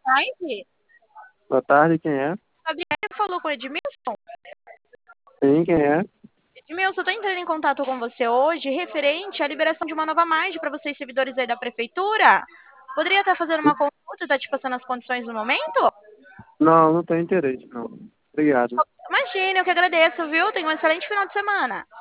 tarde. Boa tarde, quem é? Gabriela falou com o Edmilson. Sim, quem é? Edmilson, eu tô entrando em contato com você hoje referente à liberação de uma nova margem para vocês, servidores aí da prefeitura. Poderia estar fazendo uma consulta, tá te passando as condições no momento? Não, não tenho interesse, não. Obrigado. Imagina, eu que agradeço, viu? Tenha um excelente final de semana.